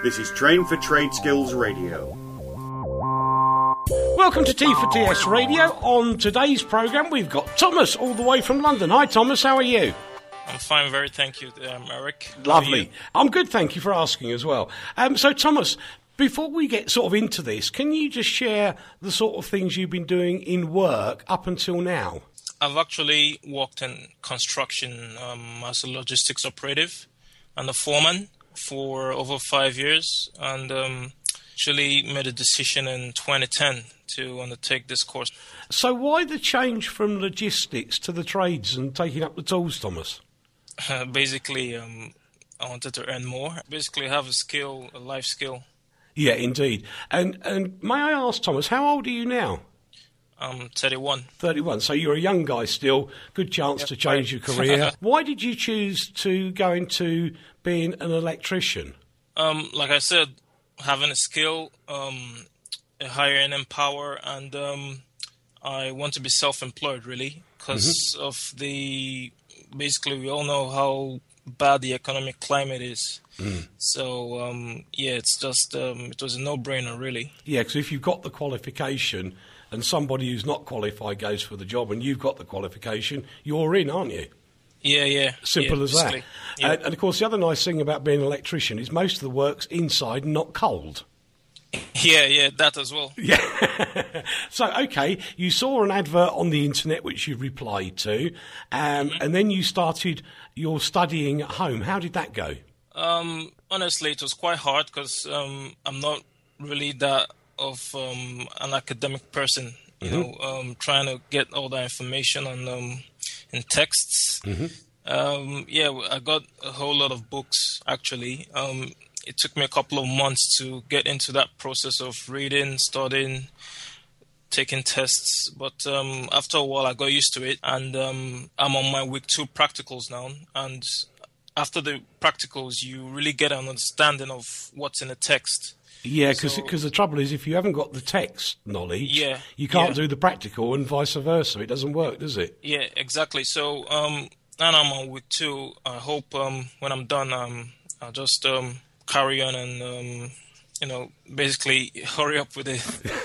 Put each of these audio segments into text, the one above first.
This is Train for Trade Skills Radio. Welcome to T for TS Radio. On today's programme, we've got Thomas all the way from London. Hi, Thomas. How are you? I'm fine, very thank you, Eric. Lovely. I'm good, thank you for asking as well. So, Thomas, before we get sort of into this, can you just share the sort of things you've been doing in work up until now? I've actually worked in construction as a logistics operative and a foreman for over 5 years, and actually made a decision in 2010 to undertake this course. So why the change from logistics to the trades and taking up the tools, Thomas? Basically, I wanted to earn more. Basically, have a skill, a life skill. Yeah, indeed. And may I ask, Thomas, how old are you now? I'm 31. 31, so you're a young guy still. Good chance to change your career. Why did you choose to go into being an electrician? Like I said, having a skill, a higher earning power, and I want to be self-employed, really, because of basically we all know how bad the economic climate is. So, it's just, it was a no-brainer, really. Yeah, because if you've got the qualification and somebody who's not qualified goes for the job and you've got the qualification, you're in, aren't you? Yeah. Simple as that. Yeah. And, of course, the other nice thing about being an electrician is most of the work's inside and not cold. Yeah, that as well. Yeah. So, okay, you saw an advert on the internet which you replied to, and then you started your studying at home. How did that go? Honestly, it was quite hard because I'm not really that of an academic person, you know, trying to get all that information on in texts. I got a whole lot of books, actually. It took me a couple of months to get into that process of reading, studying, taking tests. But after a while, I got used to it. And I'm on my week 2 practicals now. And after the practicals, you really get an understanding of what's in the text. Yeah, because the trouble is, if you haven't got the text knowledge, you can't do the practical, and vice versa. It doesn't work, does it? Yeah, exactly. So now I'm on week 2. I hope when I'm done, I'll just carry on and basically hurry up with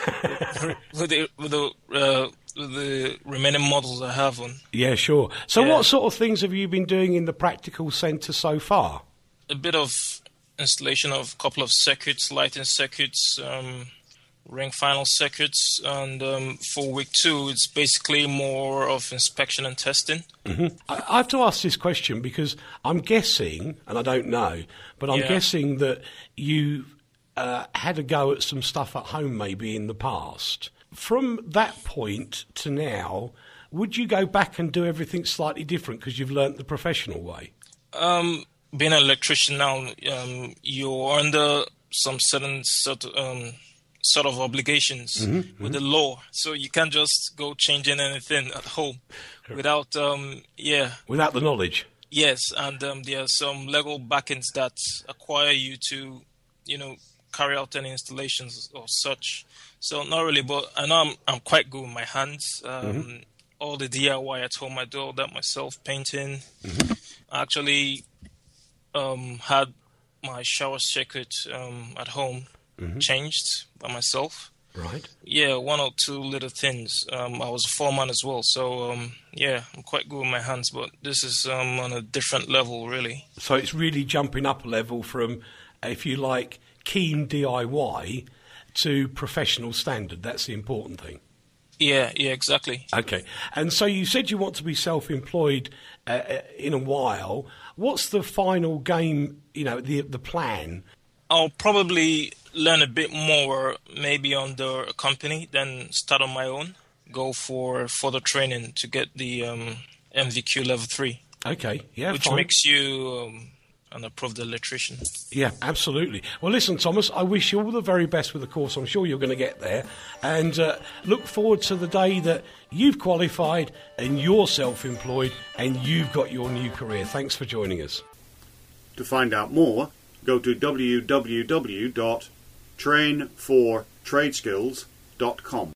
the remaining models I have on. Yeah, sure. So what sort of things have you been doing in the practical centre so far? A bit of installation of a couple of circuits, lighting circuits, ring final circuits, and for week 2 it's basically more of inspection and testing. I have to ask this question because I'm guessing, and I don't know, but I'm guessing that you had a go at some stuff at home maybe in the past. From that point to now, would you go back and do everything slightly different because you've learnt the professional way? Being an electrician now, you're under some certain sort of obligations with the law, so you can't just go changing anything at home without without the knowledge. Yes, and there are some legal backings that acquire you to, carry out any installations or such. So not really, but I know I'm quite good with my hands. All the DIY at home, I do all that myself, painting. I actually had my shower circuit at home changed by myself. Right. Yeah, 1 or 2 little things. I was a foreman as well, so I'm quite good with my hands, but this is on a different level, really. So it's really jumping up a level from, if you like, keen DIY to professional standard. That's the important thing. Yeah, exactly. Okay. And so you said you want to be self-employed in a while. What's the final game, the plan? I'll probably learn a bit more maybe under a company, then start on my own, go for further training to get the MVQ level 3. Okay, yeah, which makes you an approved electrician. Yeah, absolutely. Well, listen, Thomas, I wish you all the very best with the course. I'm sure you're going to get there. And look forward to the day that you've qualified and you're self-employed and you've got your new career. Thanks for joining us. To find out more, go to www.trainfortradeskills.com.